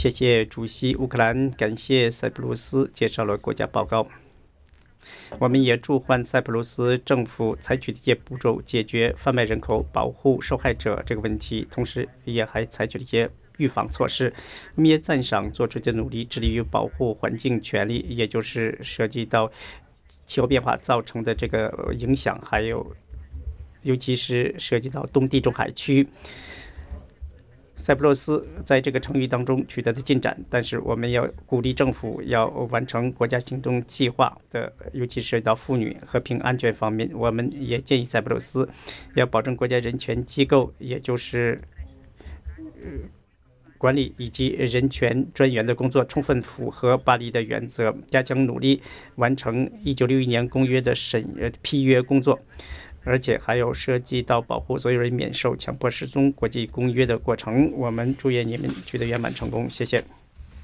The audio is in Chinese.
谢谢主席。乌克兰感谢塞浦路斯介绍了国家报告。我们也祝贺塞浦路斯政府采取的一些步骤解决贩卖人口、保护受害者这个问题，同时也还采取了一些预防措施。我们也赞赏做出的努力，致力于保护环境权利，也就是涉及到气候变化造成的这个影响，还有尤其是涉及到东地中海区。塞浦路斯在这个程序当中取得的进展，但是我们要鼓励政府要完成国家行动计划的，尤其涉及到妇女和平安全方面。我们也建议塞浦路斯要保证国家人权机构，也就是管理以及人权专员的工作充分符合巴黎的原则，加强努力完成1961年公约的批约工作，而且还有涉及到保护所有人免受强迫失踪国际公约的过程。我们祝愿你们取得圆满成功，谢谢。